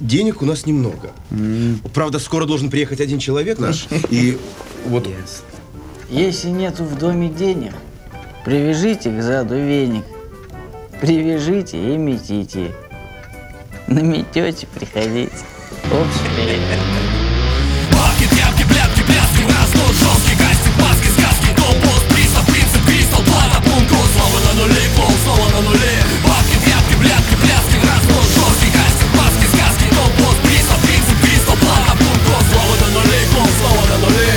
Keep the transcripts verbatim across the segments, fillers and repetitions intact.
денег у нас немного. Mm. Правда, скоро должен приехать один человек наш, и вот... Yes. Если нету в доме денег, привяжите к заду веник, привяжите и метите. Наметете, приходите. Общий. Бабки, тряпки, пляпки, пляски, разнос, жесткий кастинг, маски, сказки, топ-пост, пристав, принцип, кристалл, плата, пункт, снова на нуле, пол, снова на нуле. Бабки, тряпки, пляпки, пляски, разнос, жесткий кастинг, маски, сказки, топ-пост, пристав, принцип, кристалл, плата, пункт, снова на нуле, пол, снова на нуле.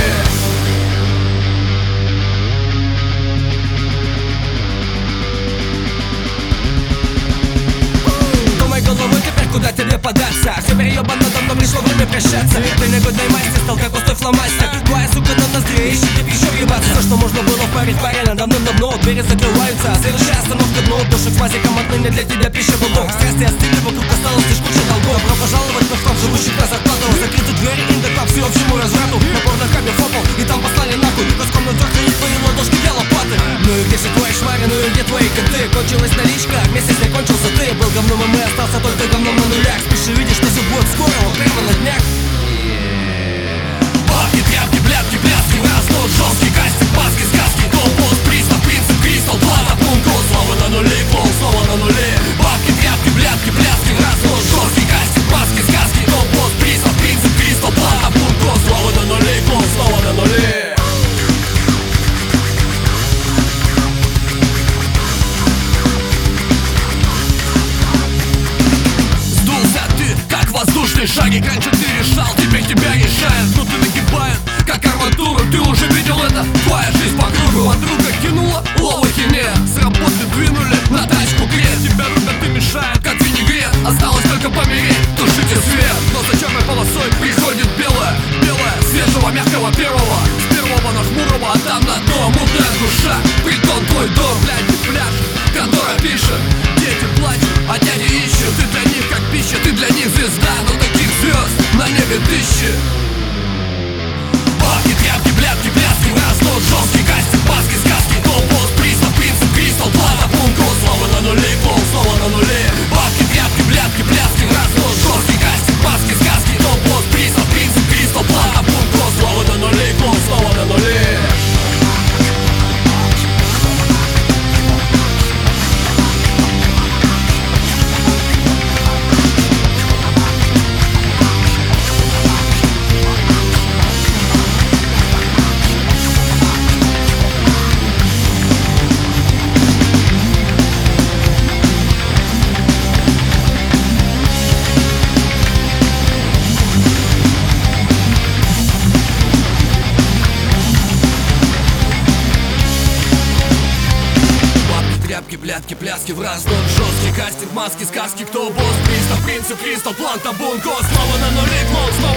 Головой теперь куда тебе податься? Все переебано, давно пришло время прощаться. Ты негодный мастер, стал как пустой фломастер. Твоя сука на ноздре, ищет тебе еще въебаться. Все, что можно было впарить парень, давным-давно двери закрываются. Следующая остановка дно, душек с мазиком отныне для тебя пища в лоб. Страсти остыли, вокруг осталось лишь куча долгов. Добро пожаловать в клуб, живущих на зарплату. Закрыты двери, индоклаб всеобщему разврату. На порнохабе фопал, и там послали нахуй. Куском надзор хранит твои ладошки для лопаты. Ну и где же твои швари, ну и где твои коты? Кончилась наличка, вместе с ней кончился ты. Был говном, и мы остался только говном на нулях. Спеши, видишь, что все будет скоро, вот прямо на днях. Бабки, тряпки, пляпки, пляски, разнос, жесткий кастинг, маски, сказки, топ-пост, пристав, принцип, кристалл, плата, пункт, снова на нуле, пол, снова на нуле. Бабки, тряпки, пляпки, пляски, разнос, жесткий кастинг, маски, сказки, топ-пост, пристав, принцип, кристалл, плата, пункт, снова на нуле, пол, снова на нуле. Воздушные шаги, раньше ты решал, теперь тебя решает. Но ты нагибает, как арматуру. Ты уже видел это, твоя жизнь по кругу. Подруга кинула, ловухи нет. С работы двинули, на тачку греет. Тебя рубят и мешают, как винегрет. Осталось только помереть, тушите свет. Но за черной полосой приходит белое, белое, свежего, мягкого первого. С первого на хмурого, а там на дно мутная душа. Притон твой дом, блядь, пляж, который пишет. Дети плачут, а дяди ищут. Ты для них как пища, ты для них звезда. Но таких звезд на небе тысячи. Бабки, тряпки, пляпки, пляски, разнос, жесткий кастинг, маски, сказки, топ-пост, пристав, принцип, кристалл, плата, пункт, снова на нуле, пол, снова на нуле. Бабки, тряпки, пляпки, пляски, разнос, жесткий кастинг, маски, сказки, топ-пост, пристав, принцип, кристалл, плата, пункт, снова на нуле, пол, снова на нуле. Блядки, пляски в разнос, жесткий кастинг, маски, сказки, кто босс, пристав, принцип, кристалл, план, табун, кос, снова на нуле, клон, снова